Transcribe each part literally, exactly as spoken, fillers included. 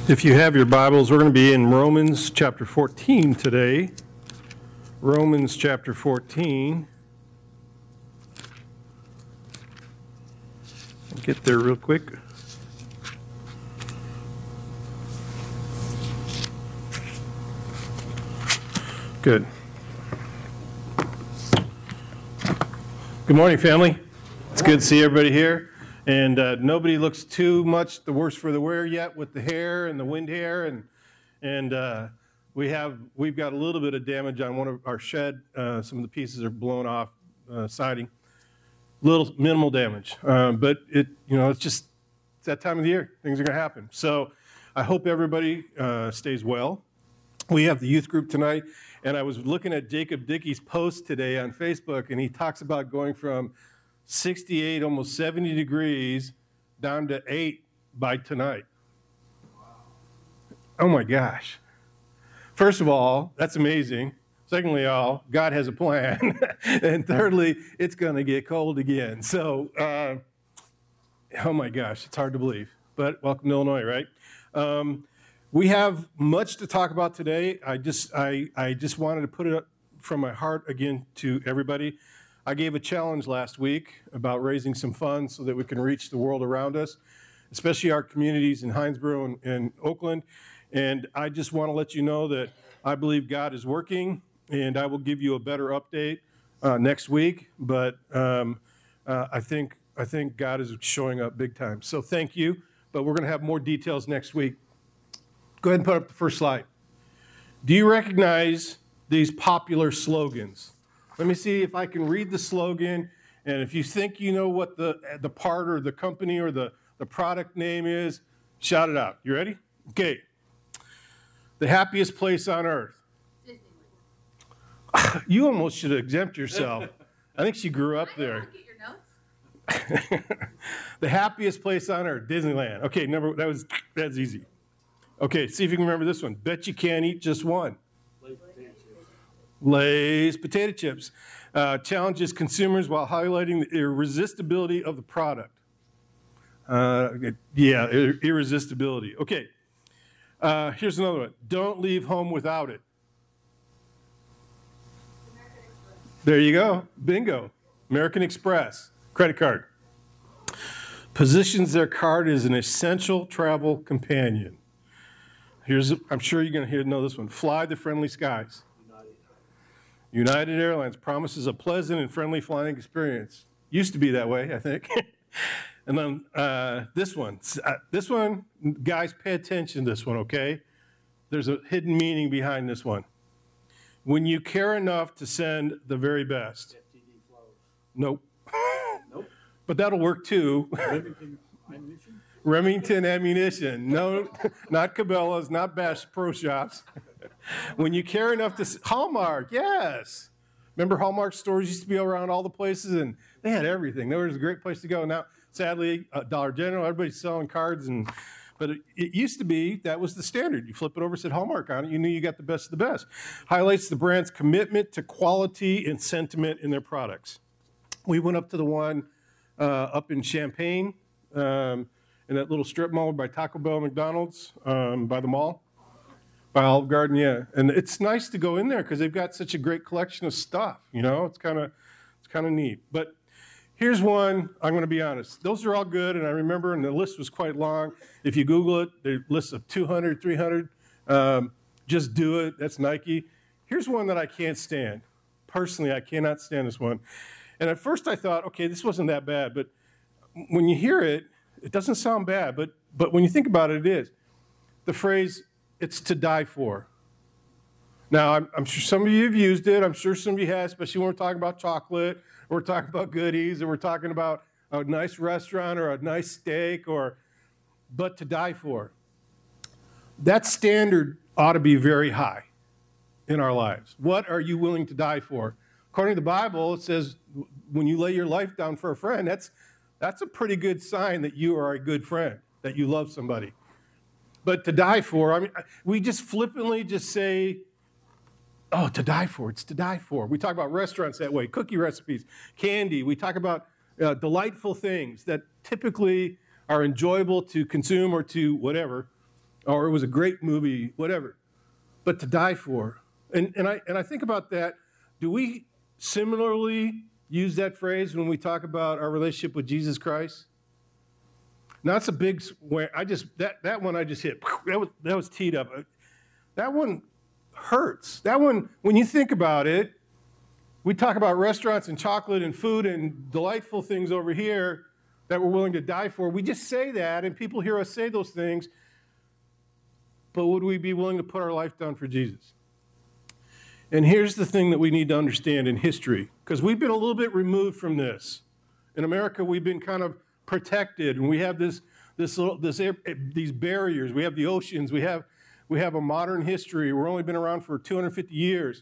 If you have your Bibles, we're going to be in Romans chapter fourteen today. Romans chapter fourteen. I'll get there real quick. Good. Good morning, family. It's good to see everybody here. And uh, nobody looks too much the worse for the wear yet with the hair and the wind hair. And and uh, we have, we've got a little bit of damage on one of our shed. Uh, some of the pieces are blown off, uh, siding. Little minimal damage. Uh, but it, you know, it's just it's that time of the year. Things are going to happen. So I hope everybody uh, stays well. We have the youth group tonight. And I was looking at Jacob Dickey's post today on Facebook, and he talks about going from sixty-eight, almost seventy degrees down to eight by tonight. Oh my gosh. First of all, that's amazing. Secondly, all, God has a plan. And thirdly, it's going to get cold again. So, uh, oh my gosh, it's hard to believe. But welcome to Illinois, right? Um, we have much to talk about today. I just, I, I just wanted to put it up from my heart again to everybody. I gave a challenge last week about raising some funds so that we can reach the world around us, especially our communities in Hinesboro and, and Oakland. And I just want to let you know that I believe God is working, and I will give you a better update uh, next week. But um, uh, I think I think God is showing up big time. So thank you. But we're going to have more details next week. Go ahead and put up the first slide. Do you recognize these popular slogans? Let me see if I can read the slogan, and if you think you know what the the part or the company or the, the product name is, shout it out. You ready? Okay. The happiest place on earth. You almost should have exempt yourself. I think she grew up there. Look at your notes. The happiest place on earth, Disneyland. Okay, number that was that's easy. Okay, see if you can remember this one. Bet you can't eat just one. Lay's potato chips uh, challenges consumers while highlighting the irresistibility of the product. Uh, yeah, ir- irresistibility. Okay, uh, here's another one. Don't leave home without it. There you go. Bingo. American Express credit card. Positions their card as an essential travel companion. Here's, I'm sure you're going to hear know this one. Fly the friendly skies. United Airlines promises a pleasant and friendly flying experience. Used to be that way, I think. And then uh, this one. Uh, this one, guys, pay attention to this one, okay? There's a hidden meaning behind this one. When you care enough to send the very best. F T D flows. Nope. Nope. But that'll work too. Remington ammunition? Remington ammunition. No, not Cabela's, not Bass Pro Shops. When you care enough to, Hallmark, yes. Remember Hallmark stores used to be around all the places, and they had everything. There was a great place to go. Now, sadly, uh, Dollar General, everybody's selling cards, and but it, it used to be that was the standard. You flip it over, said Hallmark on it, you knew you got the best of the best. Highlights the brand's commitment to quality and sentiment in their products. We went up to the one uh, up in Champaign, um, in that little strip mall by Taco Bell and McDonald's, um, by the mall. By Olive Garden, yeah, and it's nice to go in there because they've got such a great collection of stuff. You know, it's kind of it's kind of neat. But here's one. I'm going to be honest; those are all good, and I remember, and the list was quite long. If you Google it, the list of two hundred, three hundred. Um, just do it. That's Nike. Here's one that I can't stand. Personally, I cannot stand this one. And at first, I thought, okay, this wasn't that bad. But when you hear it, it doesn't sound bad. But but when you think about it, it is. The phrase, it's to die for. Now, I'm, I'm sure some of you have used it. I'm sure some of you have, especially when we're talking about chocolate, or we're talking about goodies, or we're talking about a nice restaurant or a nice steak, or, but to die for. That standard ought to be very high in our lives. What are you willing to die for? According to the Bible, it says when you lay your life down for a friend, that's, that's a pretty good sign that you are a good friend, that you love somebody. But to die for, I mean, we just flippantly just say, oh, to die for, it's to die for. We talk about restaurants that way, cookie recipes, candy. We talk about uh, delightful things that typically are enjoyable to consume or to whatever. or it was a great movie, whatever, but to die for. And, and, I, and I think about that. Do we similarly use that phrase when we talk about our relationship with Jesus Christ? Now, that's a big, I just, that, that one I just hit. That was, that was teed up. That one hurts. That one, when you think about it, we talk about restaurants and chocolate and food and delightful things over here that we're willing to die for. We just say that, and people hear us say those things, but would we be willing to put our life down for Jesus? And here's the thing that we need to understand in history, because we've been a little bit removed from this. In America, we've been kind of protected, and we have this, this, little, this, these barriers. We have the oceans. We have, we have a modern history. We've only been around for two hundred fifty years.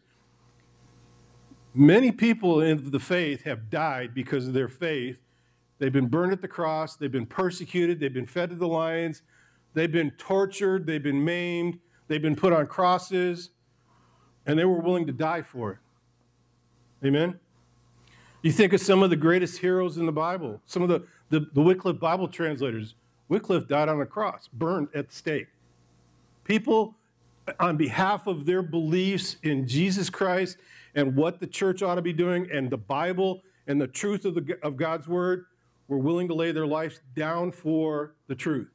Many people in the faith have died because of their faith. They've been burned at the cross. They've been persecuted. They've been fed to the lions. They've been tortured. They've been maimed. They've been put on crosses. And they were willing to die for it. Amen? You think of some of the greatest heroes in the Bible, some of the, the, the Wycliffe Bible translators. Wycliffe died on a cross, burned at the stake. People, on behalf of their beliefs in Jesus Christ and what the church ought to be doing and the Bible and the truth of, the, of God's word, were willing to lay their lives down for the truth.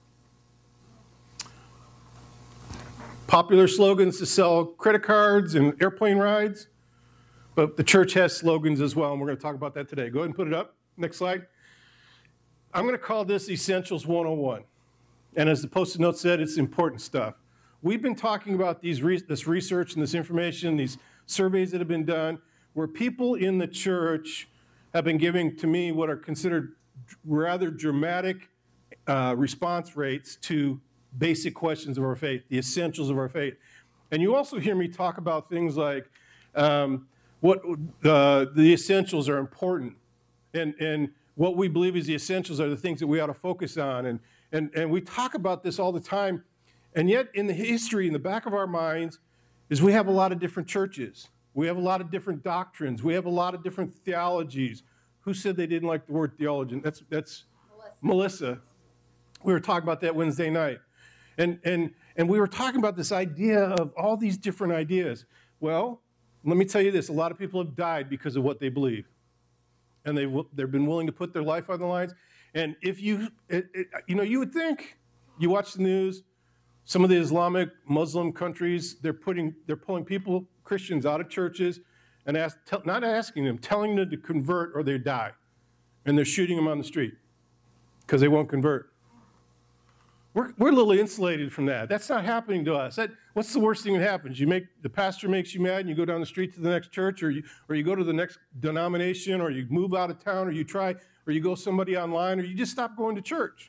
Popular slogans to sell credit cards and airplane rides, but the church has slogans as well, and we're going to talk about that today. Go ahead and put it up. Next slide. I'm going to call this Essentials one oh one, and as the Post-it note said, it's important stuff. We've been talking about these re- this research and this information, these surveys that have been done, where people in the church have been giving, to me, what are considered rather dramatic uh, response rates to basic questions of our faith, the essentials of our faith. And you also hear me talk about things like um, what uh, the essentials are important, and, and what we believe is the essentials are the things that we ought to focus on. And, and, and we talk about this all the time, and yet in the history, in the back of our minds, is we have a lot of different churches. We have a lot of different doctrines. We have a lot of different theologies. Who said they didn't like the word theologian? That's, that's Melissa. Melissa. We were talking about that Wednesday night. And, and, and we were talking about this idea of all these different ideas. Well, let me tell you this. A lot of people have died because of what they believe. And they've, they've been willing to put their life on the lines. And if you, it, it, you know, you would think, you watch the news, some of the Islamic Muslim countries, they're putting, they're pulling people, Christians, out of churches and ask, tell, not asking them, telling them to convert or they die. And they're shooting them on the street because they won't convert. We're, we're a little insulated from that. That's not happening to us. That, what's the worst thing that happens? You make, the pastor makes you mad and you go down the street to the next church, or you, or you go to the next denomination, or you move out of town, or you try, or you go somebody online, or you just stop going to church.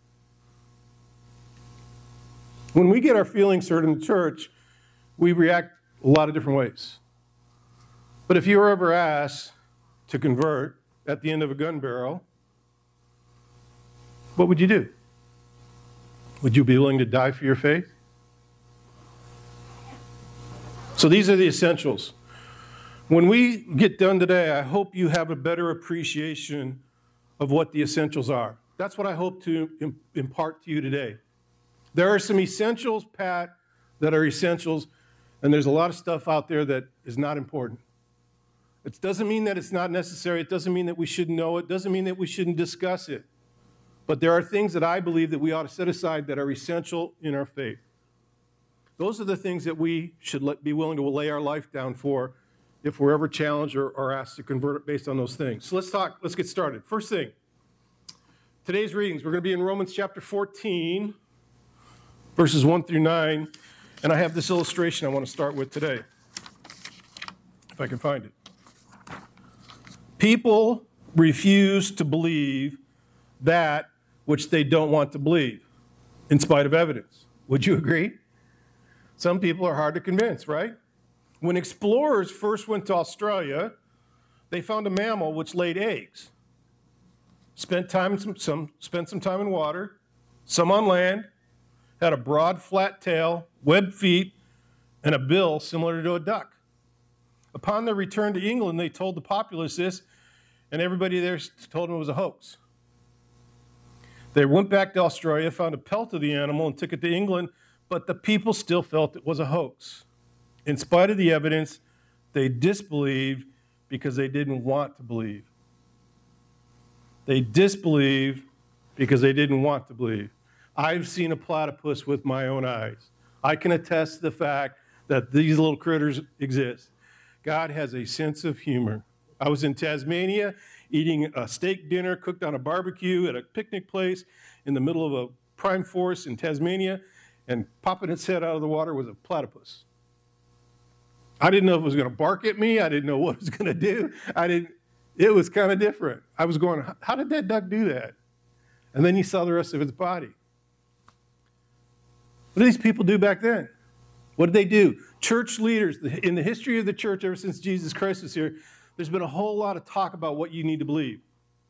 When we get our feelings hurt in the church, we react a lot of different ways. But if you were ever asked to convert at the end of a gun barrel, what would you do? Would you be willing to die for your faith? So these are the essentials. When we get done today, I hope you have a better appreciation of what the essentials are. That's what I hope to impart to you today. There are some essentials, Pat, that are essentials, and there's a lot of stuff out there that is not important. It doesn't mean that it's not necessary. It doesn't mean that we shouldn't know it. It doesn't mean that we shouldn't discuss it. But there are things that I believe that we ought to set aside that are essential in our faith. Those are the things that we should let, be willing to lay our life down for if we're ever challenged or, or asked to convert it based on those things. So let's talk, let's get started. First thing, today's readings, we're going to be in Romans chapter fourteen, verses one through nine, and I have this illustration I want to start with today, if I can find it. People refuse to believe that which they don't want to believe, in spite of evidence. Would you agree? Some people are hard to convince, right? When explorers first went to Australia, they found a mammal which laid eggs. Spent time, some, some, spent some time in water, some on land, had a broad, flat tail, webbed feet, and a bill similar to a duck. Upon their return to England, they told the populace this, and everybody there told them it was a hoax. They went back to Australia, found a pelt of the animal, and took it to England, but the people still felt it was a hoax. In spite of the evidence, they disbelieved because they didn't want to believe. They disbelieved because they didn't want to believe. I've seen a platypus with my own eyes. I can attest to the fact that these little critters exist. God has a sense of humor. I was in Tasmania eating a steak dinner cooked on a barbecue at a picnic place in the middle of a prime forest in Tasmania, and popping its head out of the water was a platypus. I didn't know if it was going to bark at me. I didn't know what it was going to do. I didn't. It was kind of different. I was going, how did that duck do that? And then you saw the rest of its body. What did these people do back then? What did they do? Church leaders, in the history of the church ever since Jesus Christ was here, there's been a whole lot of talk about what you need to believe.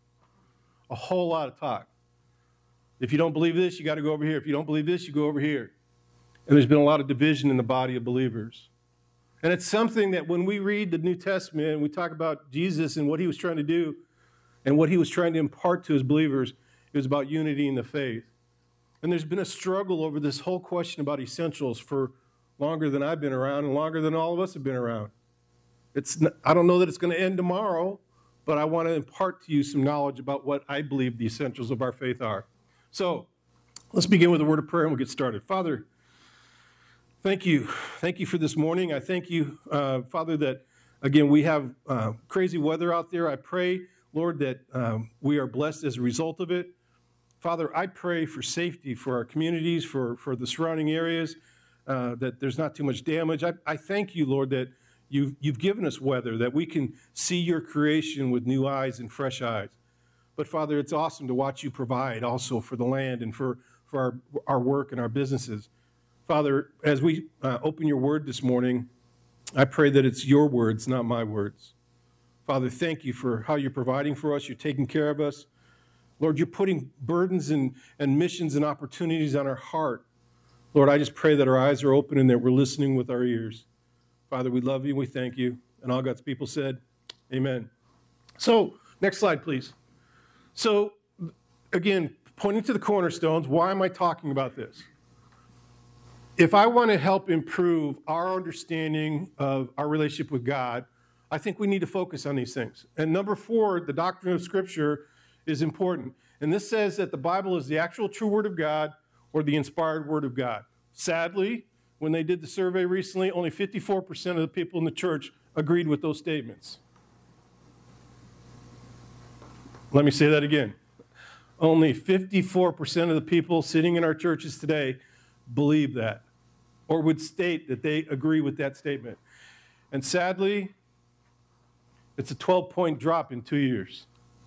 A whole lot of talk. If you don't believe this, you got to go over here. If you don't believe this, you go over here. And there's been a lot of division in the body of believers. And it's something that when we read the New Testament and we talk about Jesus and what he was trying to do and what he was trying to impart to his believers, it was about unity in the faith. And there's been a struggle over this whole question about essentials for longer than I've been around and longer than all of us have been around. It's not, I don't know that it's going to end tomorrow, but I want to impart to you some knowledge about what I believe the essentials of our faith are. So let's begin with a word of prayer and we'll get started. Father, thank you. Thank you for this morning. I thank you, uh, Father, that, again, we have uh, crazy weather out there. I pray, Lord, that um, we are blessed as a result of it. Father, I pray for safety for our communities, for, for the surrounding areas, uh, that there's not too much damage. I, I thank you, Lord, that you've, you've given us weather, that we can see your creation with new eyes and fresh eyes. But, Father, it's awesome to watch you provide also for the land and for, for our, our work and our businesses. Father, as we uh, open your word this morning, I pray that it's your words, not my words. Father, thank you for how you're providing for us. You're taking care of us. Lord, you're putting burdens and, and missions and opportunities on our heart. Lord, I just pray that our eyes are open and that we're listening with our ears. Father, we love you and we thank you. And all God's people said, amen. So, next slide, please. So, again, pointing to the cornerstones, why am I talking about this? If I want to help improve our understanding of our relationship with God, I think we need to focus on these things. And number four, the doctrine of Scripture is important. And this says that the Bible is the actual true Word of God or the inspired Word of God. Sadly, when they did the survey recently, only fifty-four percent of the people in the church agreed with those statements. Let me say that again. Only fifty-four percent of the people sitting in our churches today believe that or would state that they agree with that statement. And sadly, it's a twelve-point drop in two years.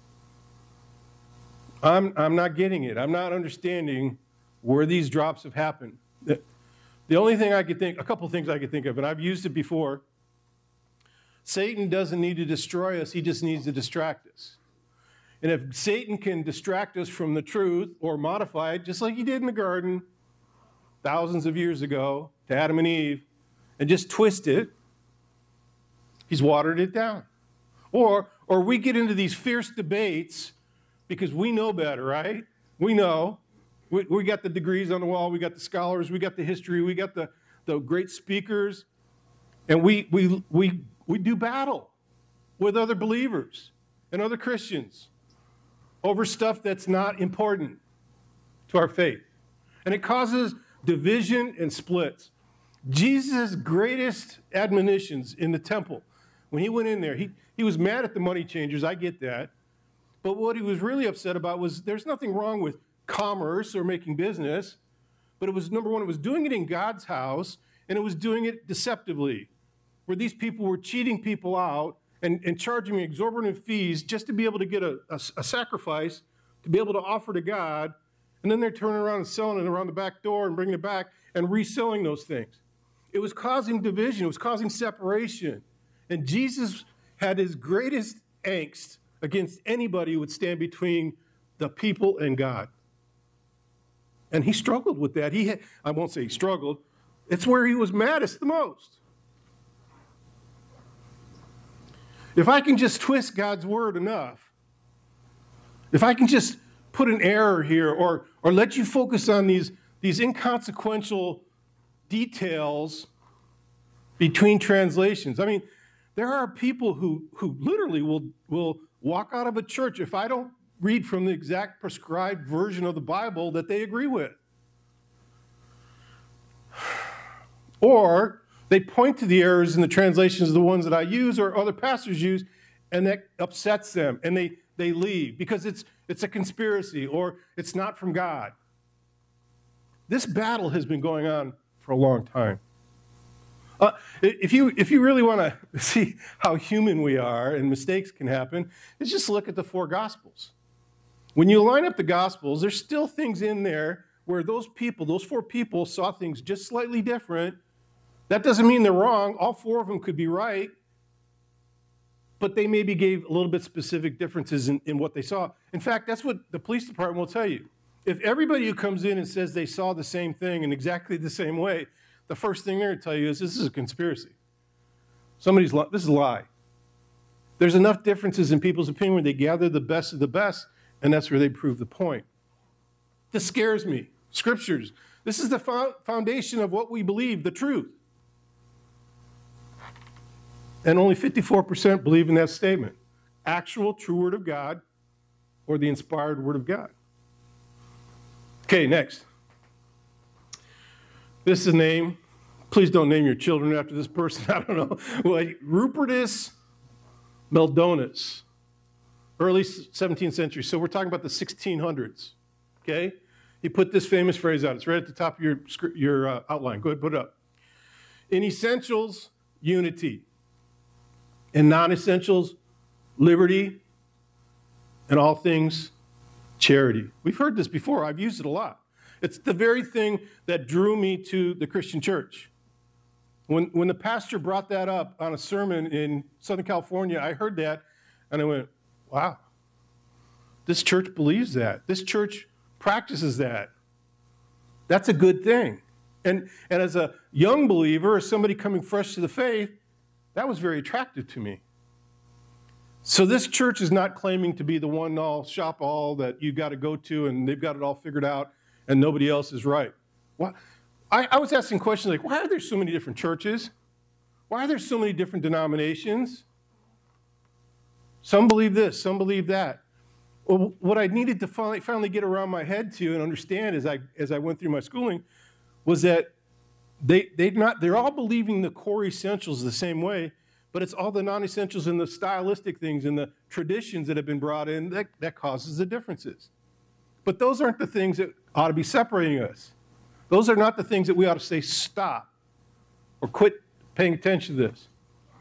I'm, I'm not getting it. I'm not understanding where these drops have happened. The, the only thing I could think, a couple things I could think of, and I've used it before, Satan doesn't need to destroy us, he just needs to distract us. And if Satan can distract us from the truth or modify it, just like he did in the garden thousands of years ago to Adam and Eve, and just twist it, he's watered it down. Or, or we get into these fierce debates because we know better, right? We know. We, we got the degrees on the wall. We got the scholars. We got the history. We got the, the great speakers. And we, we, we, we do battle with other believers and other Christians over stuff that's not important to our faith. And it causes division and splits. Jesus' greatest admonitions in the temple, when he went in there, he, he was mad at the money changers. I get that. But what he was really upset about was there's nothing wrong with commerce or making business, but it was, number one, it was doing it in God's house, and it was doing it deceptively, where these people were cheating people out and, and charging exorbitant fees just to be able to get a, a, a sacrifice, to be able to offer to God, and then they're turning around and selling it around the back door and bringing it back and reselling those things. It was causing division. It was causing separation. And Jesus had his greatest angst against anybody who would stand between the people and God. And he struggled with that. He had, I won't say he struggled. It's where he was maddest the most. If I can just twist God's word enough, if I can just put an error here or, or let you focus on these, these inconsequential details between translations. I mean, there are people who, who literally will, will walk out of a church if I don't read from the exact prescribed version of the Bible that they agree with. Or they point to the errors in the translations of the ones that I use or other pastors use, and that upsets them, and they, they leave because it's, it's a conspiracy or it's not from God. This battle has been going on for a long time. Uh, if you, if you really want to see how human we are and mistakes can happen, it's just look at the four Gospels. When you line up the Gospels, there's still things in there where those people, those four people saw things just slightly different. That doesn't mean they're wrong. All four of them could be right, but they maybe gave a little bit specific differences in, in what they saw. In fact, that's what the police department will tell you. If everybody who comes in and says they saw the same thing in exactly the same way, the first thing they're going to tell you is this is a conspiracy. Somebody's li- this is a lie. There's enough differences in people's opinion where they gather the best of the best, and that's where they prove the point. This scares me. Scriptures. This is the fo- foundation of what we believe, the truth. And only fifty-four percent believe in that statement. Actual true word of God or the inspired word of God. Okay, next. This is a name. Please don't name your children after this person. I don't know. Well, Rupertus Meldonus, early seventeenth century. So we're talking about the sixteen hundreds. Okay? He put this famous phrase out. It's right at the top of your, your uh, outline. Go ahead, put it up. In essentials, unity. In non-essentials, liberty. In all things, charity. We've heard this before. I've used it a lot. It's the very thing that drew me to the Christian church. When, when the pastor brought that up on a sermon in Southern California, I heard that, and I went, wow, this church believes that. This church practices that. That's a good thing. And, and as a young believer, as somebody coming fresh to the faith, that was very attractive to me. So this church is not claiming to be the one all shop all that you got to go to and they've got it all figured out and nobody else is right. Why? I, I was asking questions like, why are there so many different churches? Why are there so many different denominations? Some believe this, some believe that. Well, what I needed to finally, finally get around my head to and understand as I, as I went through my schooling was that they, they're, not, they're all believing the core essentials the same way, but it's all the non-essentials and the stylistic things and the traditions that have been brought in that, that causes the differences. But those aren't the things that ought to be separating us. Those are not the things that we ought to say stop or quit paying attention to this.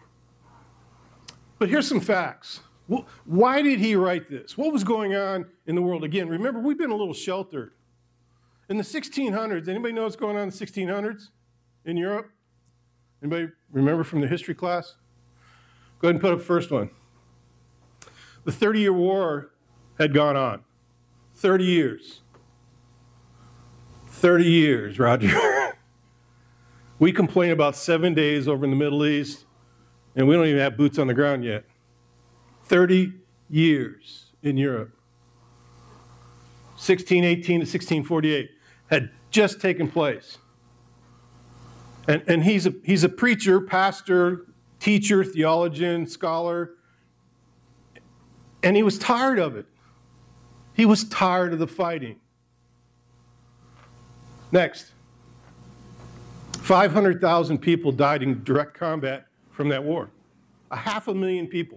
But here's some facts. Why did he write this? What was going on in the world? Again, remember, we've been a little sheltered. In the sixteen hundreds, anybody know what's going on in the sixteen hundreds in Europe? Anybody remember from the history class? Go ahead and put up the first one. The thirty-year war had gone on. thirty years. thirty years, Roger. We complain about seven days over in the Middle East, and we don't even have boots on the ground yet. thirty years in Europe. sixteen eighteen to sixteen forty-eight had just taken place. And, and he's a, he's a preacher, pastor, teacher, theologian, scholar, and he was tired of it. He was tired of the fighting. Next. five hundred thousand people died in direct combat from that war. A half a million people.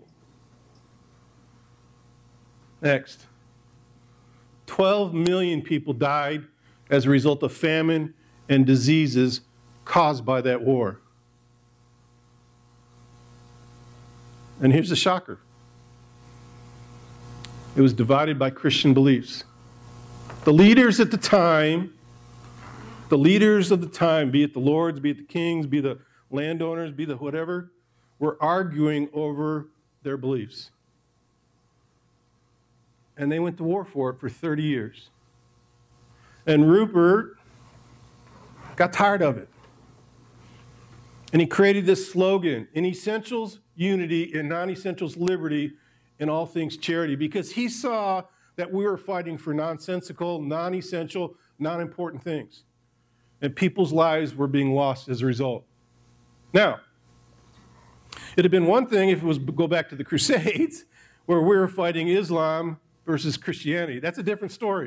Next. twelve million people died as a result of famine and diseases caused by that war. And here's the shocker. It was divided by Christian beliefs. The leaders at the time, the leaders of the time, be it the lords, be it the kings, be the landowners, be the whatever, were arguing over their beliefs. And they went to war for it for thirty years. And Rupert got tired of it. And he created this slogan, in essentials, unity, in non-essentials, liberty, in all things, charity, because he saw that we were fighting for nonsensical, non-essential, non-important things. And people's lives were being lost as a result. Now, it had been one thing if it was go back to the Crusades, where we were fighting Islam versus Christianity. That's a different story.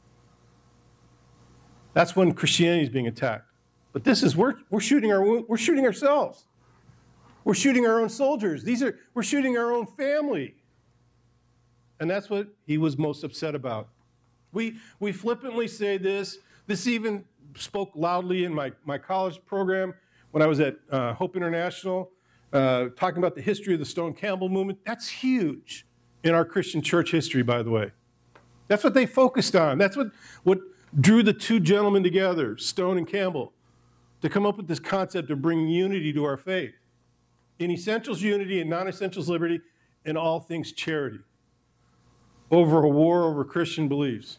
That's when Christianity is being attacked. But this is, we're, we're, shooting our, we're shooting ourselves. We're shooting our own soldiers. These are, we're shooting our own family. And that's what he was most upset about. We, we flippantly say this. This even spoke loudly in my, my college program when I was at uh, Hope International, uh, talking about the history of the Stone Campbell movement. That's huge in our Christian church history, by the way. That's what they focused on. That's what, what drew the two gentlemen together, Stone and Campbell, to come up with this concept of bringing unity to our faith. In essentials, unity, in non-essentials, liberty, in all things, charity. Over a war over Christian beliefs.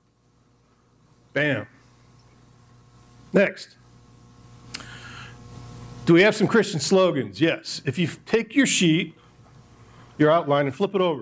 Bam. Next. Do we have some Christian slogans? Yes. If you take your sheet, your outline, and flip it over.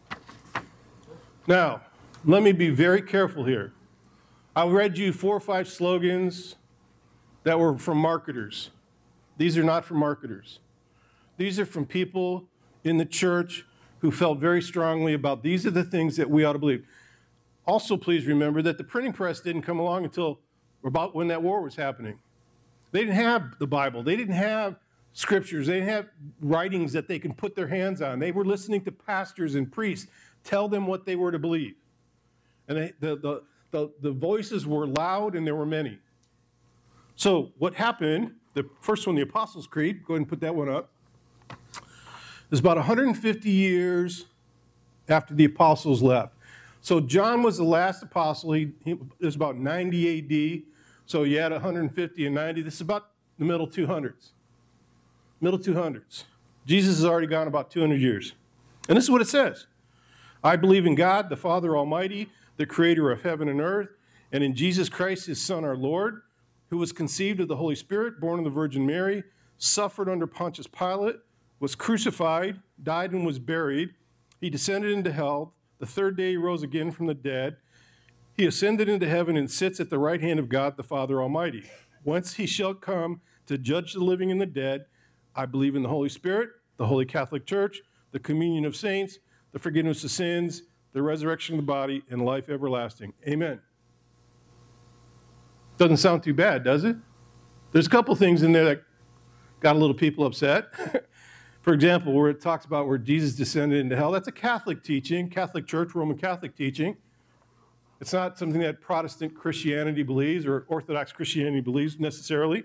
Now, let me be very careful here. I read you four or five slogans that were from marketers. These are not from marketers. These are from people in the church who felt very strongly about these are the things that we ought to believe. Also, please remember that the printing press didn't come along until about when that war was happening. They didn't have the Bible. They didn't have scriptures. They didn't have writings that they could put their hands on. They were listening to pastors and priests tell them what they were to believe. And they, the, the, the, the voices were loud and there were many. So what happened, the first one, the Apostles' Creed, go ahead and put that one up. It's about one hundred fifty years after the apostles left. So John was the last apostle. He, he, it was about ninety A D. So you had one hundred fifty and ninety. This is about the middle two hundreds. Middle two hundreds. Jesus has already gone about two hundred years. And this is what it says. I believe in God, the Father Almighty, the creator of heaven and earth, and in Jesus Christ, his Son, our Lord, who was conceived of the Holy Spirit, born of the Virgin Mary, suffered under Pontius Pilate, was crucified, died, and was buried. He descended into hell. The third day he rose again from the dead. He ascended into heaven and sits at the right hand of God, the Father Almighty. Whence he shall come to judge the living and the dead. I believe in the Holy Spirit, the Holy Catholic Church, the communion of saints, the forgiveness of sins, the resurrection of the body, and life everlasting. Amen. Doesn't sound too bad, does it? There's a couple things in there that got a little people upset. For example, where it talks about where Jesus descended into hell, that's a Catholic teaching, Catholic Church, Roman Catholic teaching. It's not something that Protestant Christianity believes or Orthodox Christianity believes necessarily.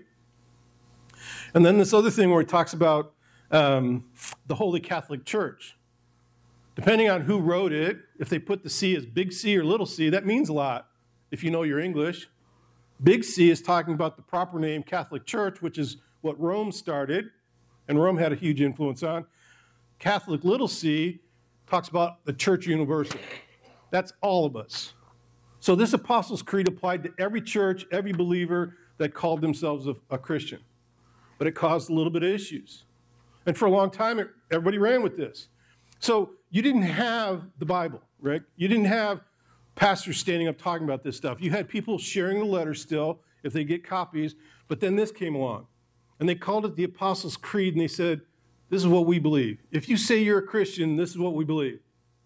And then this other thing where it talks about um, the Holy Catholic Church. Depending on who wrote it, if they put the C as big C or little c, that means a lot if you know your English. Big C is talking about the proper name Catholic Church, which is what Rome started, and Rome had a huge influence on. Catholic little c talks about the Church Universal. That's all of us. So this Apostles' Creed applied to every church, every believer that called themselves a, a Christian. But it caused a little bit of issues. And for a long time, it, everybody ran with this. So you didn't have the Bible, Rick. You didn't have pastors standing up talking about this stuff. You had people sharing the letters still, if they get copies, but then this came along. And they called it the Apostles' Creed, and they said, this is what we believe. If you say you're a Christian, this is what we believe.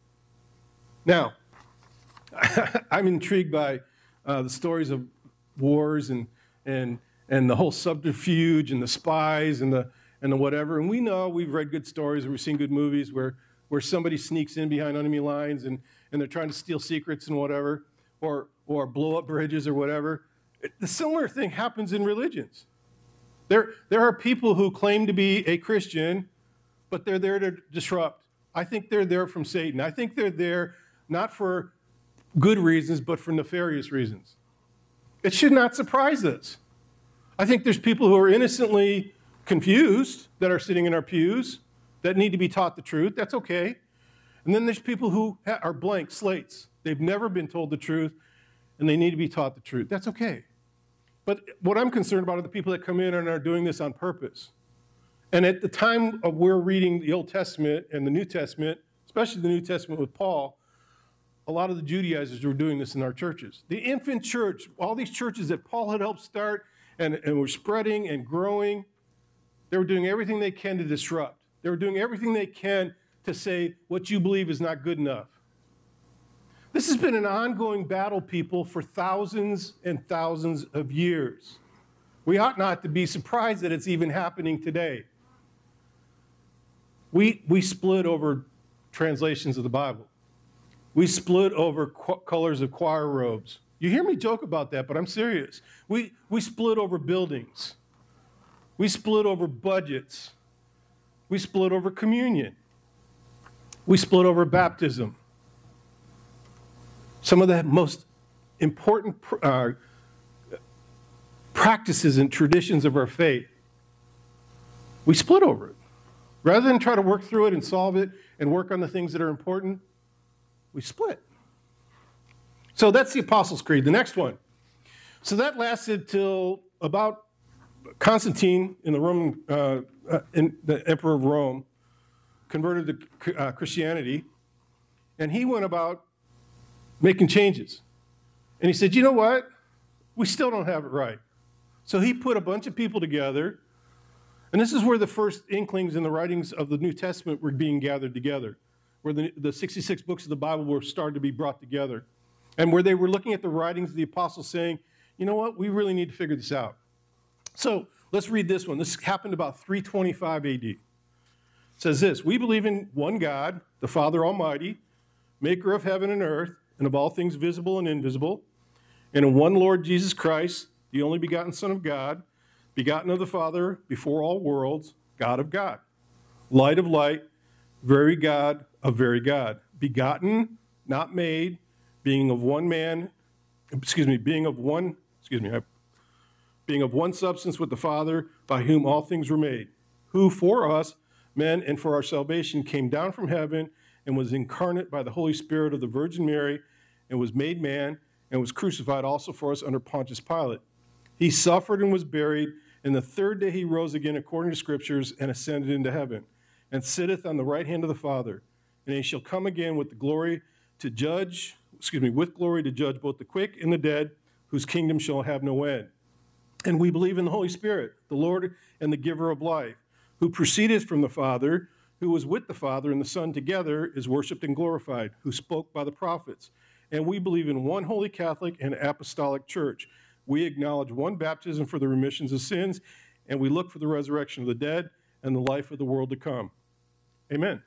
Now, I'm intrigued by uh, the stories of wars and, and, and the whole subterfuge and the spies and the, and the whatever. And we know, we've read good stories, we've seen good movies where, where somebody sneaks in behind enemy lines and, and they're trying to steal secrets and whatever, or, or blow up bridges or whatever. The similar thing happens in religions. There, there are people who claim to be a Christian, but they're there to disrupt. I think they're there from Satan. I think they're there not for good reasons, but for nefarious reasons. It should not surprise us. I think there's people who are innocently confused that are sitting in our pews that need to be taught the truth. That's okay. And then there's people who are blank slates. They've never been told the truth, and they need to be taught the truth. That's okay. But what I'm concerned about are the people that come in and are doing this on purpose. And at the time of we're reading the Old Testament and the New Testament, especially the New Testament with Paul, a lot of the Judaizers were doing this in our churches. The infant church, all these churches that Paul had helped start and, and were spreading and growing, they were doing everything they can to disrupt. They were doing everything they can to say what you believe is not good enough. This has been an ongoing battle, people, for thousands and thousands of years. We ought not to be surprised that it's even happening today. We, we split over translations of the Bible. We split over qu- colors of choir robes. You hear me joke about that, but I'm serious. We, we split over buildings. We split over budgets. We split over communion. We split over baptism. Some of the most important uh, practices and traditions of our faith, we split over it. Rather than try to work through it and solve it and work on the things that are important, we split. So that's the Apostles' Creed. The next one. So that lasted till about Constantine in the Roman, uh, uh, in the Emperor of Rome, converted to uh, Christianity, and he went about making changes. And he said, you know what? We still don't have it right. So he put a bunch of people together, and this is where the first inklings in the writings of the New Testament were being gathered together, where the, the sixty-six books of the Bible were starting to be brought together, and where they were looking at the writings of the apostles saying, you know what? We really need to figure this out. So let's read this one. This happened about three twenty-five A D. It says this: we believe in one God, the Father Almighty, maker of heaven and earth, and of all things visible and invisible, and in one Lord Jesus Christ, the only begotten Son of God, begotten of the Father before all worlds, God of God, light of light, very God of very God, begotten, not made, being of one man, excuse me, being of one, excuse me, being of one substance with the Father, by whom all things were made, who for us, men, and for our salvation came down from heaven and was incarnate by the Holy Spirit of the Virgin Mary, and was made man, and was crucified also for us under Pontius Pilate. He suffered and was buried, and the third day he rose again according to Scriptures, and ascended into heaven, and sitteth on the right hand of the Father. And he shall come again with the glory to judge, excuse me, with glory to judge both the quick and the dead, whose kingdom shall have no end. And we believe in the Holy Spirit, the Lord and the giver of life, who proceedeth from the Father, who was with the Father and the Son together, is worshipped and glorified, who spoke by the prophets. And we believe in one holy Catholic and apostolic church. We acknowledge one baptism for the remissions of sins, and we look for the resurrection of the dead and the life of the world to come. Amen.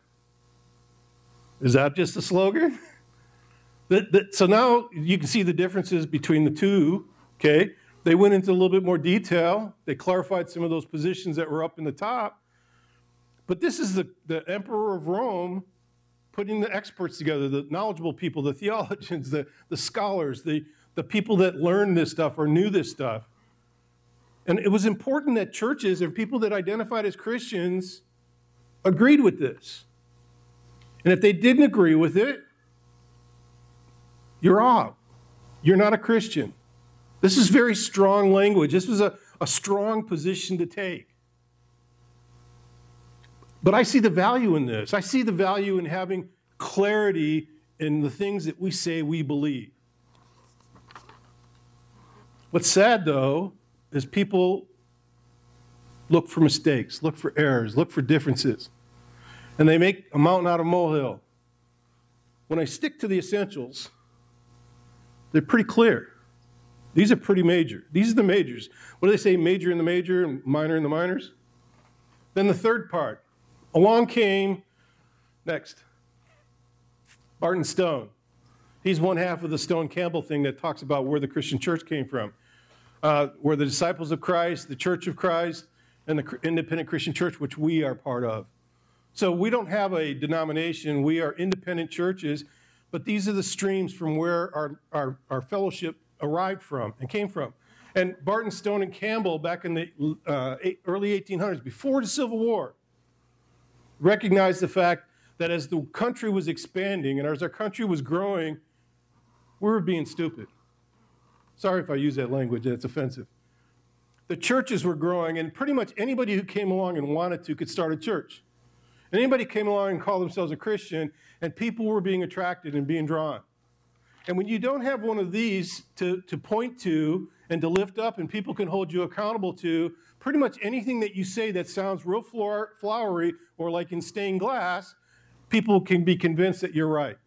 Is that just a slogan? that, that, so now you can see the differences between the two, okay? They went into a little bit more detail. They clarified some of those positions that were up in the top. But this is the, the Emperor of Rome putting the experts together, the knowledgeable people, the theologians, the, the scholars, the, the people that learned this stuff or knew this stuff. And it was important that churches and people that identified as Christians agreed with this. And if they didn't agree with it, you're off. You're not a Christian. This is very strong language. This was a, a strong position to take. But I see the value in this. I see the value in having clarity in the things that we say we believe. What's sad, though, is people look for mistakes, look for errors, look for differences, and they make a mountain out of a molehill. When I stick to the essentials, they're pretty clear. These are pretty major. These are the majors. What do they say, major in the major and minor in the minors? Then the third part. Along came, next, Barton Stone. He's one half of the Stone Campbell thing that talks about where the Christian church came from. Uh, where the disciples of Christ, the Church of Christ, and the independent Christian church, which we are part of. So we don't have a denomination. We are independent churches, but these are the streams from where our, our, our fellowship arrived from and came from. And Barton, Stone, and Campbell, back in the uh, early eighteen hundreds, before the Civil War, recognized the fact that as the country was expanding and as our country was growing, we were being stupid. Sorry if I use that language, that's offensive. The churches were growing, and pretty much anybody who came along and wanted to could start a church. And anybody came along and called themselves a Christian, and people were being attracted and being drawn. And when you don't have one of these to, to point to and to lift up and people can hold you accountable to, pretty much anything that you say that sounds real floor, flowery or like in stained glass, people can be convinced that you're right.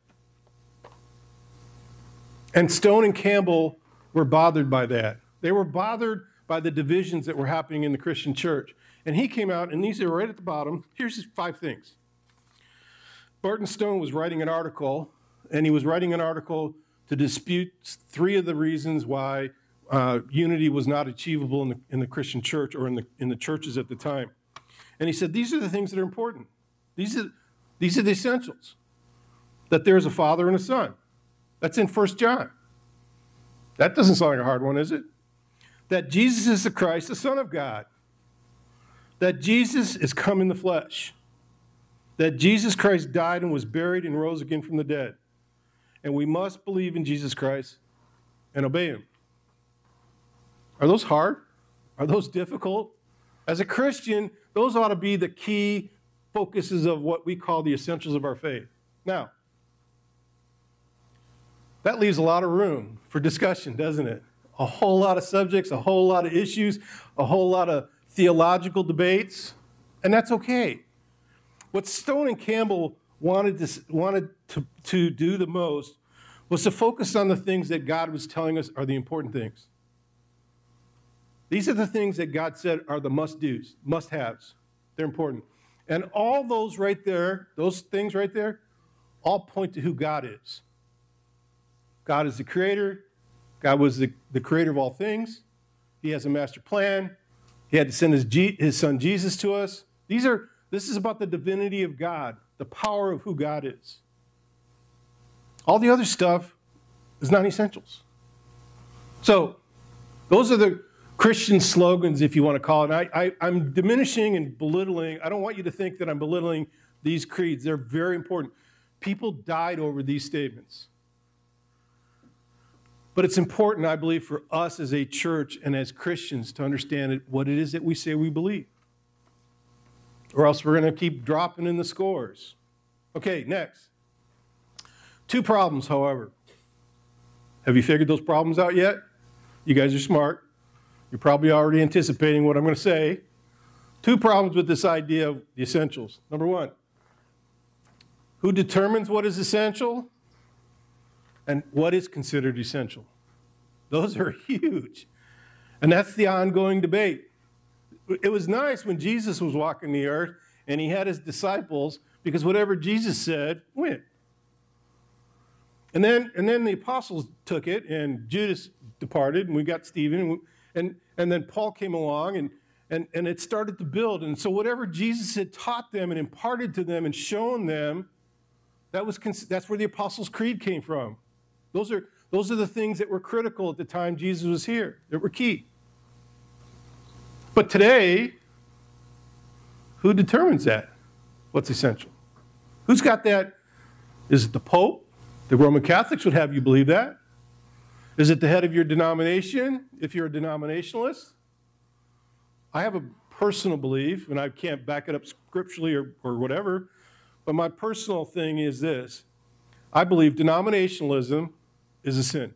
And Stone and Campbell were bothered by that. They were bothered by the divisions that were happening in the Christian church. And he came out, and these are right at the bottom. Here's his five things. Barton Stone was writing an article, and he was writing an article to dispute three of the reasons why uh, unity was not achievable in the, in the Christian church or in the, in the churches at the time. And he said, these are the things that are important. These are, these are the essentials. That there's a Father and a Son. That's in First John. That doesn't sound like a hard one, is it? That Jesus is the Christ, the Son of God. That Jesus is come in the flesh. That Jesus Christ died and was buried and rose again from the dead. And we must believe in Jesus Christ and obey him. Are those hard? Are those difficult? As a Christian, those ought to be the key focuses of what we call the essentials of our faith. Now, that leaves a lot of room for discussion, doesn't it? A whole lot of subjects, a whole lot of issues, a whole lot of theological debates, and that's okay. What Stone and Campbell wanted to, wanted to, to do the most was to focus on the things that God was telling us are the important things. These are the things that God said are the must-dos, must-haves. They're important. And all those right there, those things right there, all point to who God is. God is the creator. God was the, the creator of all things. He has a master plan. He had to send his, G, his son Jesus to us. These are, this is about the divinity of God, the power of who God is. All the other stuff is non-essentials. So those are the Christian slogans, if you want to call it. I, I, I'm diminishing and belittling. I don't want you to think that I'm belittling these creeds. They're very important. People died over these statements. But it's important, I believe, for us as a church and as Christians to understand it, what it is that we say we believe. Or else we're going to keep dropping in the scores. Okay, next. Two problems, however. Have you figured those problems out yet? You guys are smart. You're probably already anticipating what I'm going to say. Two problems with this idea of the essentials. Number one, who determines what is essential? And what is considered essential? Those are huge. And that's the ongoing debate. It was nice when Jesus was walking the earth and he had his disciples, because whatever Jesus said went. And then, and then the apostles took it, and Judas departed, and we got Stephen, and, and, and then Paul came along, and, and, and it started to build. And so whatever Jesus had taught them and imparted to them and shown them, that was, that's where the Apostles' Creed came from. Those are, those are the things that were critical at the time Jesus was here, that were key. But today, who determines that? What's essential? Who's got that? Is it the Pope? The Roman Catholics would have you believe that. Is it the head of your denomination, if you're a denominationalist? I have a personal belief, and I can't back it up scripturally or, or whatever, but my personal thing is this. I believe denominationalism is a sin.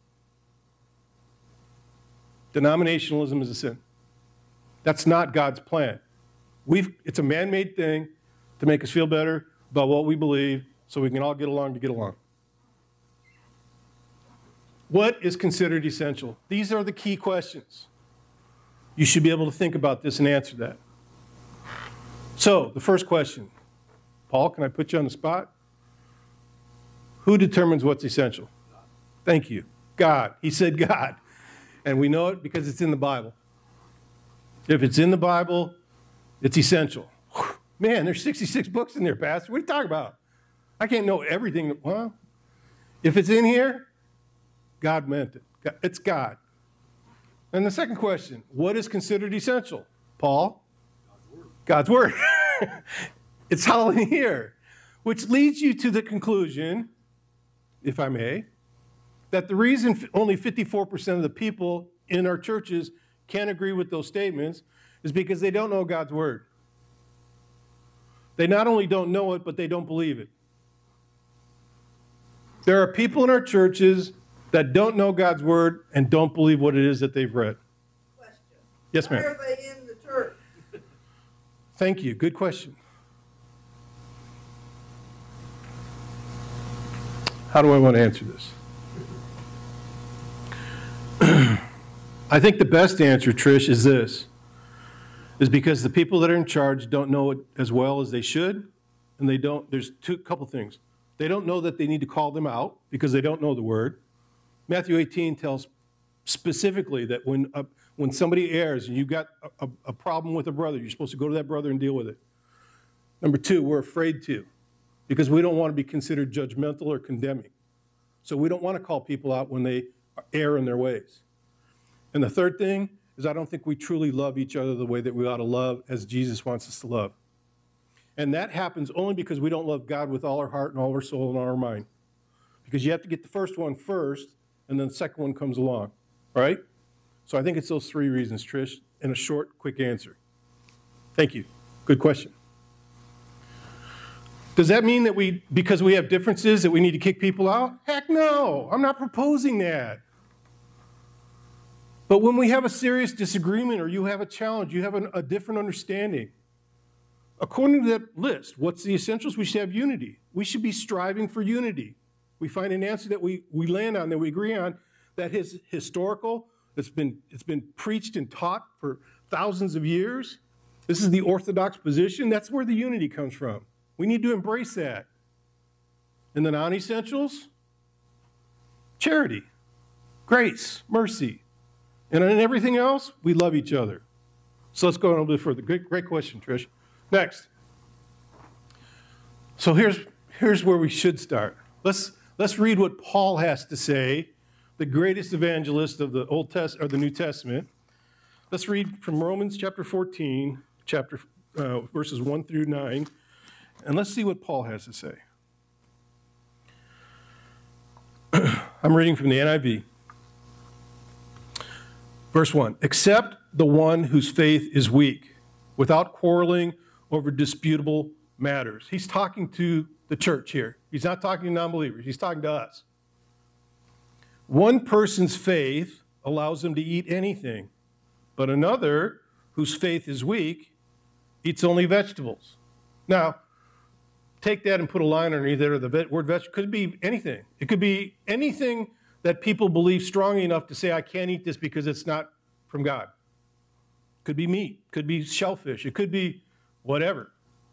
Denominationalism is a sin. That's not God's plan. We've, it's a man-made thing to make us feel better about what we believe so we can all get along to get along. What is considered essential? These are the key questions. You should be able to think about this and answer that. So, the first question. Paul, can I put you on the spot? Who determines what's essential? Thank you. God. He said God. And we know it because it's in the Bible. If it's in the Bible, it's essential. Man, there's sixty-six books in there, Pastor. What are you talking about? I can't know everything. Well, if it's in here, God meant it. It's God. And the second question, what is considered essential? Paul? God's Word. God's Word. It's all in here. Which leads you to the conclusion, if I may, that the reason only fifty-four percent of the people in our churches can't agree with those statements is because they don't know God's Word. They not only don't know it, but they don't believe it. There are people in our churches that don't know God's word and don't believe what it is that they've read. Question. Yes, ma'am. Why are they in the church? Thank you. Good question. How do I want to answer this? I think the best answer, Trish, is this. Is because the people that are in charge don't know it as well as they should, and they don't, there's two couple things. They don't know that they need to call them out because they don't know the word. Matthew eighteen tells specifically that when a, when somebody errs and you've got a, a, a problem with a brother, you're supposed to go to that brother and deal with it. Number two, we're afraid to because we don't want to be considered judgmental or condemning. So we don't want to call people out when they err in their ways. And the third thing is I don't think we truly love each other the way that we ought to love as Jesus wants us to love. And that happens only because we don't love God with all our heart and all our soul and all our mind. Because you have to get the first one first, and then the second one comes along, right? So I think it's those three reasons, Trish, in a short, quick answer. Thank you. Good question. Does that mean that we, because we have differences, that we need to kick people out? Heck no, I'm not proposing that. But when we have a serious disagreement or you have a challenge, you have an, a different understanding. According to that list, what's the essentials? We should have unity. We should be striving for unity. We find an answer that we, we land on, that we agree on, that is historical, it's been, it's been preached and taught for thousands of years. This is the orthodox position. That's where the unity comes from. We need to embrace that. And the non-essentials, charity, grace, mercy. And in everything else, we love each other. So let's go on a little bit further. Great, great question, Trish. Next. So here's, here's where we should start. Let's, let's read what Paul has to say, the greatest evangelist of the Old Test or the New Testament. Let's read from Romans chapter fourteen, chapter uh, verses one through nine, and let's see what Paul has to say. I'm reading from the N I V. Verse one, accept the one whose faith is weak, without quarreling over disputable matters. He's talking to the church here. He's not talking to non-believers. He's talking to us. One person's faith allows him to eat anything, but another, whose faith is weak, eats only vegetables. Now, take that and put a line underneath it, or the word vegetable. Could be anything. It could be anything that people believe strongly enough to say, I can't eat this because it's not from God. Could be meat, could be shellfish, it could be whatever.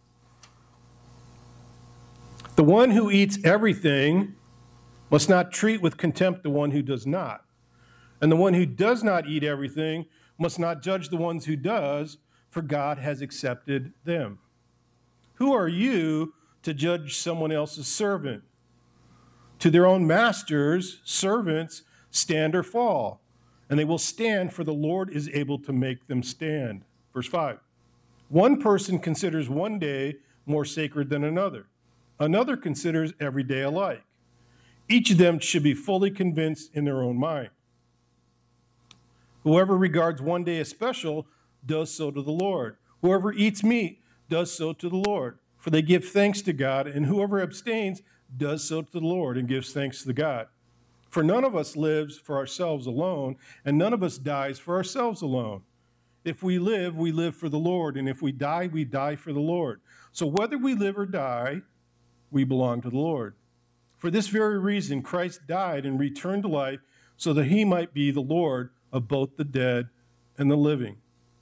The one who eats everything must not treat with contempt the one who does not. And the one who does not eat everything must not judge the ones who does, for God has accepted them. Who are you to judge someone else's servant? To their own masters, servants stand or fall, and they will stand, for the Lord is able to make them stand. Verse five, one person considers one day more sacred than another. Another considers every day alike. Each of them should be fully convinced in their own mind. Whoever regards one day as special does so to the Lord. Whoever eats meat does so to the Lord, for they give thanks to God, and whoever abstains does so to the Lord and gives thanks to God. For none of us lives for ourselves alone, and none of us dies for ourselves alone. If we live, we live for the Lord, and if we die, we die for the Lord. So whether we live or die, we belong to the Lord. For this very reason, Christ died and returned to life so that he might be the Lord of both the dead and the living.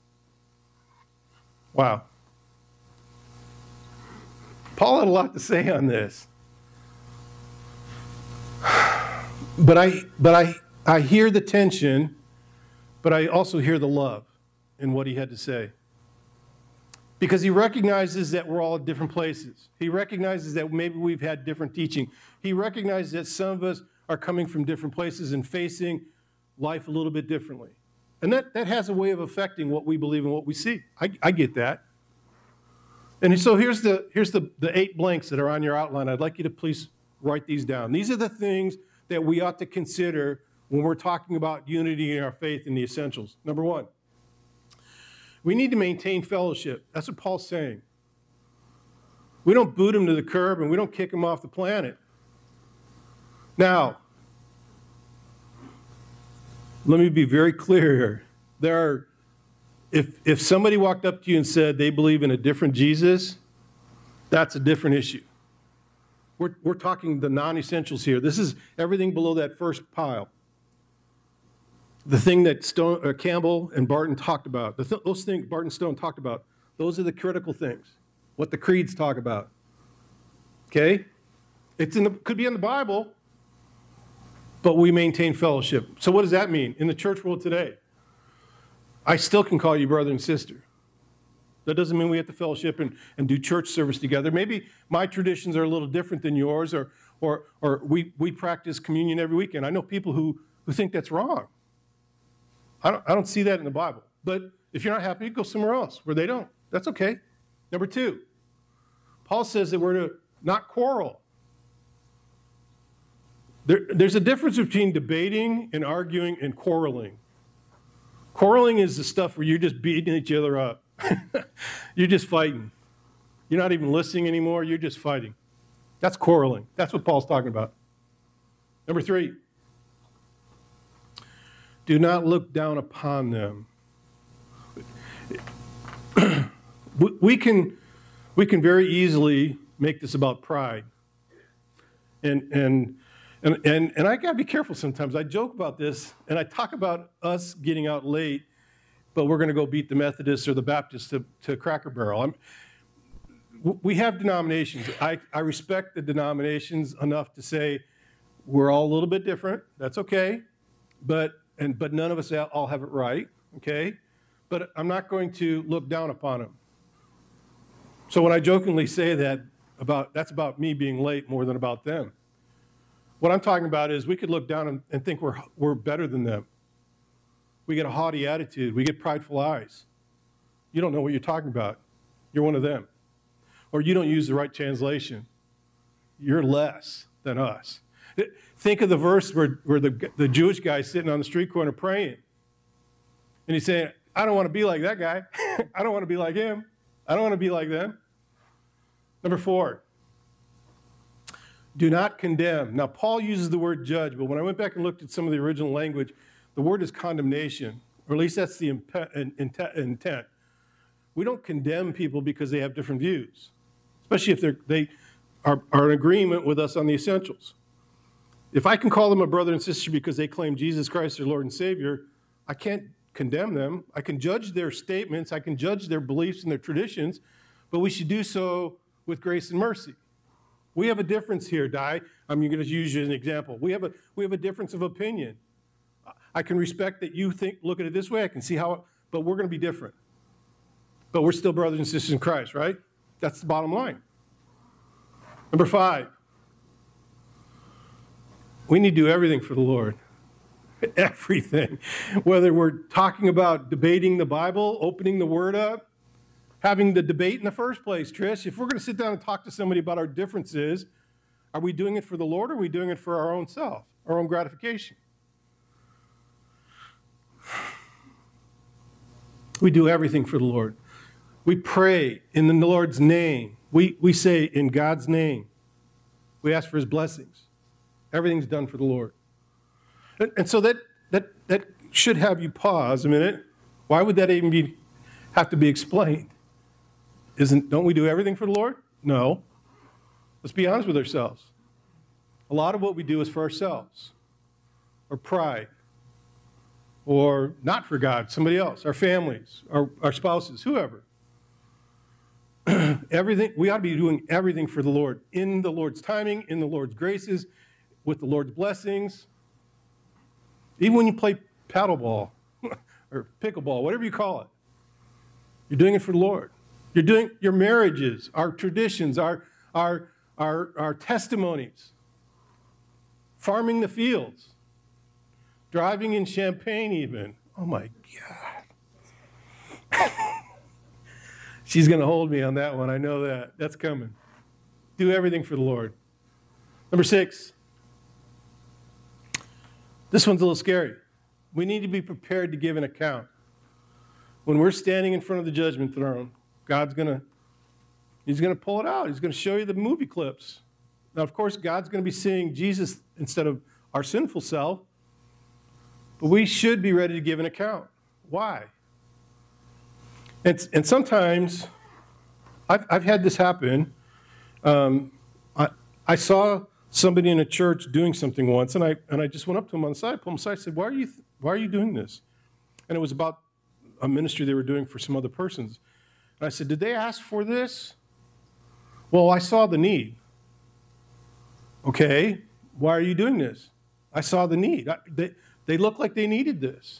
Wow. Paul had a lot to say on this. But I but I I hear the tension, but I also hear the love in what he had to say. Because he recognizes that we're all at different places. He recognizes that maybe we've had different teaching. He recognizes that some of us are coming from different places and facing life a little bit differently. And that, that has a way of affecting what we believe and what we see. I, I get that. And so here's the here's the, the eight blanks that are on your outline. I'd like you to please write these down. These are the things that we ought to consider when we're talking about unity in our faith and the essentials. Number one, we need to maintain fellowship. That's what Paul's saying. We don't boot him to the curb and we don't kick him off the planet. Now, let me be very clear here. There are, if, if somebody walked up to you and said they believe in a different Jesus, that's a different issue. We're, we're talking the non-essentials here. This is everything below that first pile. The thing that Stone, uh, Campbell and Barton talked about, the th- those things Barton Stone talked about, those are the critical things, what the creeds talk about. Okay? It's in the, could be in the Bible, but we maintain fellowship. So what does that mean in the church world today? I still can call you brother and sister. That doesn't mean we have to fellowship and, and do church service together. Maybe my traditions are a little different than yours, or or or we, we practice communion every weekend. I know people who, who think that's wrong. I don't, I don't see that in the Bible. But if you're not happy, go somewhere else where they don't. That's okay. Number two, Paul says that we're to not quarrel. There, there's a difference between debating and arguing and quarreling. Quarreling is the stuff where you're just beating each other up. You're just fighting. You're not even listening anymore. You're just fighting. That's quarreling. That's what Paul's talking about. Number three, do not look down upon them. we, can, we can very easily make this about pride. And, and, and, and, and I got to be careful sometimes. I joke about this, and I talk about us getting out late, but we're going to go beat the Methodists or the Baptists to, to Cracker Barrel. I'm, we have denominations. I, I respect the denominations enough to say we're all a little bit different. That's okay. But, and, but none of us all have it right, okay? But I'm not going to look down upon them. So when I jokingly say that, about that's about me being late more than about them. What I'm talking about is we could look down and, and think we're, we're better than them. We get a haughty attitude. We get prideful eyes. You don't know what you're talking about. You're one of them. Or you don't use the right translation. You're less than us. Think of the verse where, where the, the Jewish guy's sitting on the street corner praying. And he's saying, I don't want to be like that guy. I don't want to be like him. I don't want to be like them. Number four, do not condemn. Now, Paul uses the word judge, but when I went back and looked at some of the original language, the word is condemnation, or at least that's the intent. We don't condemn people because they have different views, especially if they're, they are, are in agreement with us on the essentials. If I can call them a brother and sister because they claim Jesus Christ their Lord and Savior, I can't condemn them. I can judge their statements. I can judge their beliefs and their traditions, but we should do so with grace and mercy. We have a difference here, Di. I'm going to use you as an example. We have a we have a difference of opinion. I can respect that you think, look at it this way. I can see how, it, but we're going to be different. But we're still brothers and sisters in Christ, right? That's the bottom line. Number five, we need to do everything for the Lord. Everything. Whether we're talking about debating the Bible, opening the Word up, having the debate in the first place, Trish, if we're going to sit down and talk to somebody about our differences, are we doing it for the Lord or are we doing it for our own self, our own gratification? We do everything for the Lord. We pray in the Lord's name. We, we say in God's name. We ask for his blessings. Everything's done for the Lord. And, and so that, that, that should have you pause a minute. Why would that even be, have to be explained? Isn't, don't we do everything for the Lord? No. Let's be honest with ourselves. A lot of what we do is for ourselves, or pride, or not for God, somebody else, our families, our, our spouses, whoever. Everything, we ought to be doing everything for the Lord, in the Lord's timing, in the Lord's graces, with the Lord's blessings. Even when you play paddleball or pickleball, whatever you call it, you're doing it for the Lord. You're doing your marriages, our traditions, our, our, our, our testimonies, farming the fields, driving in Champagne even. Oh my God. She's going to hold me on that one. I know that. That's coming. Do everything for the Lord. Number six. This one's a little scary. We need to be prepared to give an account. When we're standing in front of the judgment throne, God's going to, he's going to pull it out. He's going to show you the movie clips. Now, of course, God's going to be seeing Jesus instead of our sinful self, but we should be ready to give an account. Why? And, and sometimes, I've, I've had this happen. Um, I, I saw somebody in a church doing something once, and I, and I just went up to him on the side, pulled him aside, I said, why are you, why are you doing this? And it was about a ministry they were doing for some other persons. And I said, did they ask for this? Well, I saw the need. Okay, why are you doing this? I saw the need. I, they, they look like they needed this.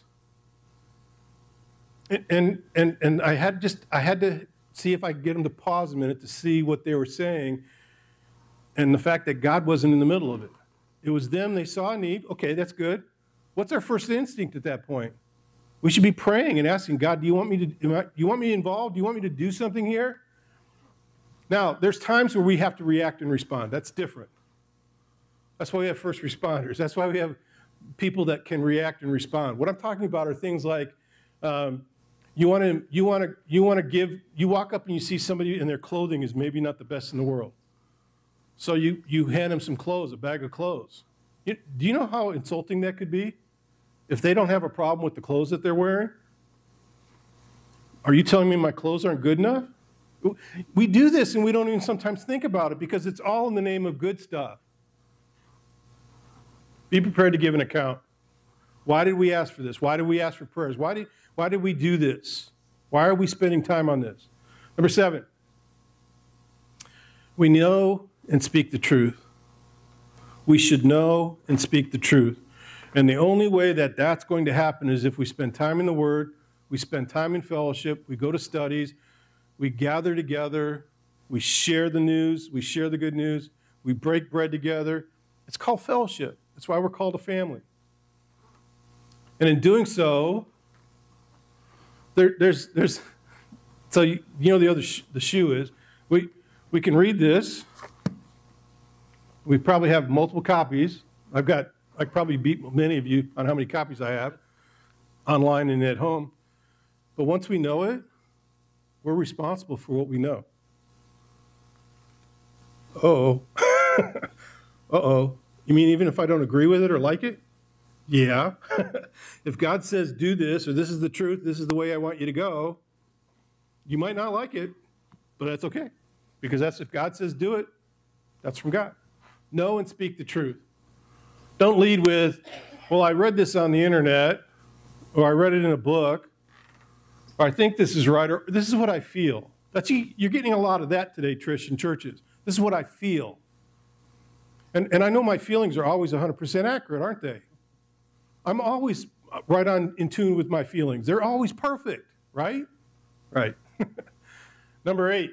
And, and, and, and I had just, I had to see if I could get them to pause a minute to see what they were saying and the fact that God wasn't in the middle of it. It was them, they saw a need. Okay, that's good. What's our first instinct at that point? We should be praying and asking, God, do you want me to, do you want me involved? Do you want me to do something here? Now, there's times where we have to react and respond. That's different. That's why we have first responders. That's why we have people that can react and respond. What I'm talking about are things like um, you want to you want to you want to give. You walk up and you see somebody and their clothing is maybe not the best in the world, so you you hand them some clothes, a bag of clothes. You, do you know how insulting that could be? If they don't have a problem with the clothes that they're wearing, are you telling me my clothes aren't good enough? We do this and we don't even sometimes think about it because it's all in the name of good stuff. Be prepared to give an account. Why did we ask for this? Why did we ask for prayers? Why did, why did we do this? Why are we spending time on this? Number seven, we know and speak the truth. We should know and speak the truth. And the only way that that's going to happen is if we spend time in the Word, we spend time in fellowship, we go to studies, we gather together, we share the news, we share the good news, we break bread together. It's called fellowship. That's why we're called a family. And in doing so, there, there's, there's, so you, you know the other sh- the shoe is, we, we can read this. We probably have multiple copies. I've got, I probably beat many of you on how many copies I have online and at home. But once we know it, we're responsible for what we know. Uh-oh. Uh-oh. You mean even if I don't agree with it or like it? Yeah. If God says do this, or this is the truth, this is the way I want you to go, you might not like it, but that's okay. Because that's if God says do it, that's from God. Know and speak the truth. Don't lead with, well, I read this on the internet, or I read it in a book, or I think this is right, or this is what I feel. That's you're getting a lot of that today, Trish, in churches. This is what I feel. And, and I know my feelings are always one hundred percent accurate, aren't they? I'm always right on in tune with my feelings. They're always perfect, right? Right. Number eight.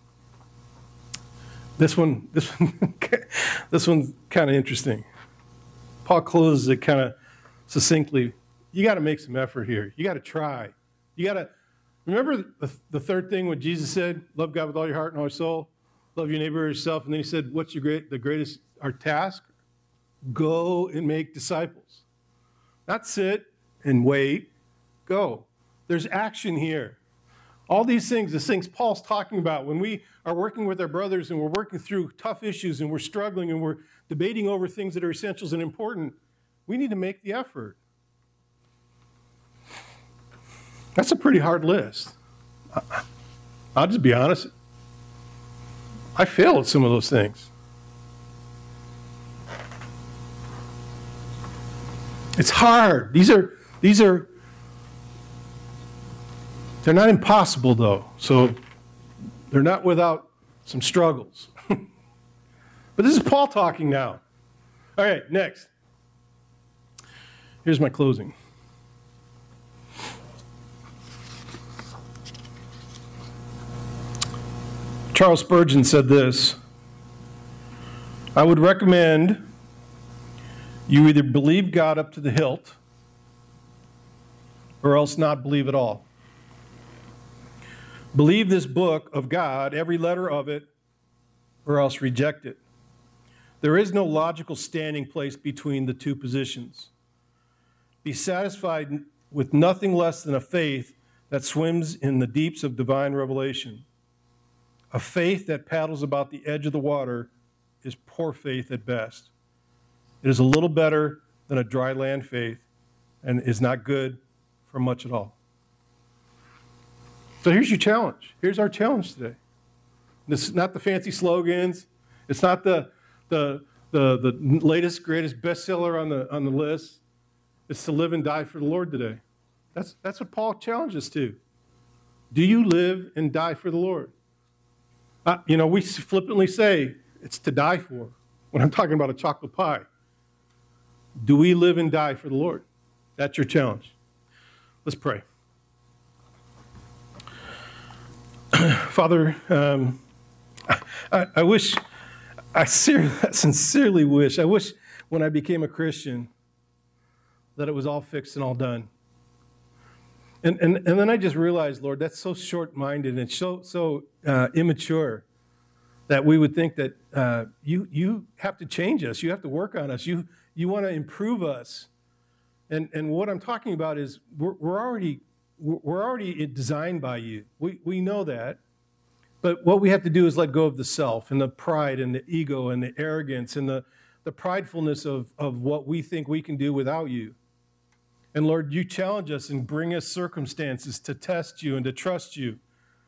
This one, this one, this one's kind of interesting. Paul closes it kind of succinctly. You got to make some effort here. You got to try. You got to remember the, the third thing when Jesus said, "Love God with all your heart and all your soul, love your neighbor as yourself," and then he said, "What's your great, the greatest our task? Go and make disciples." Not sit and wait. Go. There's action here. All these things, the things Paul's talking about, when we are working with our brothers and we're working through tough issues and we're struggling and we're debating over things that are essentials and important, we need to make the effort. That's a pretty hard list. I'll just be honest. I fail at some of those things. It's hard. These are, these are, they're not impossible though. So they're not without some struggles. But this is Paul talking now. All right, next. Here's my closing. Charles Spurgeon said this: I would recommend you either believe God up to the hilt or else not believe at all. Believe this book of God, every letter of it, or else reject it. There is no logical standing place between the two positions. Be satisfied with nothing less than a faith that swims in the deeps of divine revelation, a faith that paddles about the edge of the water is poor faith at best. It is a little better than a dry land faith and is not good for much at all. So here's your challenge. Here's our challenge today. This is not the fancy slogans. It's not the, the, the, the latest, greatest bestseller on the, on the list. It's to live and die for the Lord today. That's, that's what Paul challenges us to. Do you live and die for the Lord? Uh, you know, we flippantly say it's to die for when I'm talking about a chocolate pie. Do we live and die for the Lord? That's your challenge. Let's pray. Father, um, I, I wish, I sincerely wish, I wish when I became a Christian that it was all fixed and all done. And, and, and then I just realized, Lord, that's so short-minded and so, so uh, immature that we would think that uh, you, you have to change us. You have to work on us. You, you want to improve us. And, and what I'm talking about is we're, we're already we're already designed by you. We, we know that. But what we have to do is let go of the self and the pride and the ego and the arrogance and the, the pridefulness of, of what we think we can do without you. And Lord, you challenge us and bring us circumstances to test you and to trust you.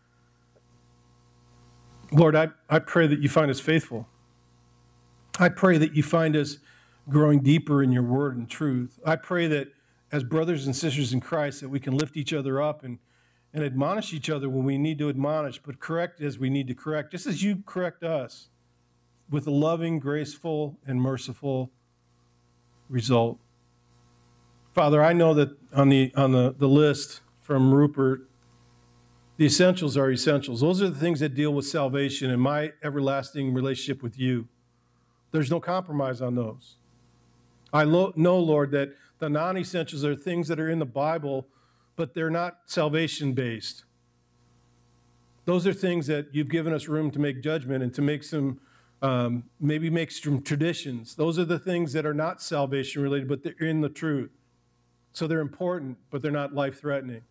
Lord, I, I pray that you find us faithful. I pray that you find us growing deeper in your word and truth. I pray that as brothers and sisters in Christ, that we can lift each other up and, and admonish each other when we need to admonish, but correct as we need to correct, just as you correct us with a loving, graceful, and merciful result. Father, I know that on the on the, the list from Rupert, the essentials are essentials. Those are the things that deal with salvation and my everlasting relationship with you. There's no compromise on those. I lo- know, Lord, that the non-essentials are things that are in the Bible, but they're not salvation-based. Those are things that you've given us room to make judgment and to make some, um, maybe make some traditions. Those are the things that are not salvation-related, but they're in the truth. So they're important, but they're not life-threatening.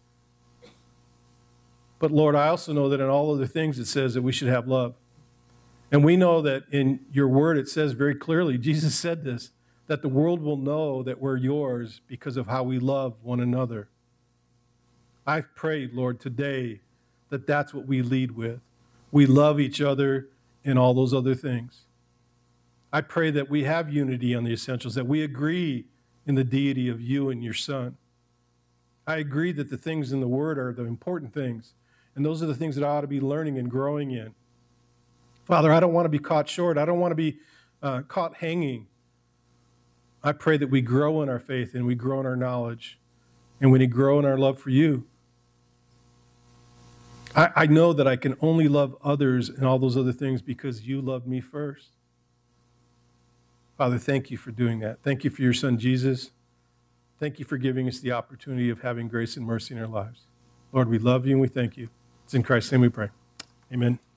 But Lord, I also know that in all other things it says that we should have love. And we know that in your word it says very clearly, Jesus said this, that the world will know that we're yours because of how we love one another. I've prayed, Lord, today that that's what we lead with. We love each other in all those other things. I pray that we have unity on the essentials, that we agree in the deity of you and your Son. I agree that the things in the Word are the important things, and those are the things that I ought to be learning and growing in. Father, I don't want to be caught short. I don't want to be uh, caught hanging. I pray that we grow in our faith and we grow in our knowledge and we grow in our love for you. I, I know that I can only love others and all those other things because you loved me first. Father, thank you for doing that. Thank you for your Son, Jesus. Thank you for giving us the opportunity of having grace and mercy in our lives. Lord, we love you and we thank you. It's in Christ's name we pray. Amen.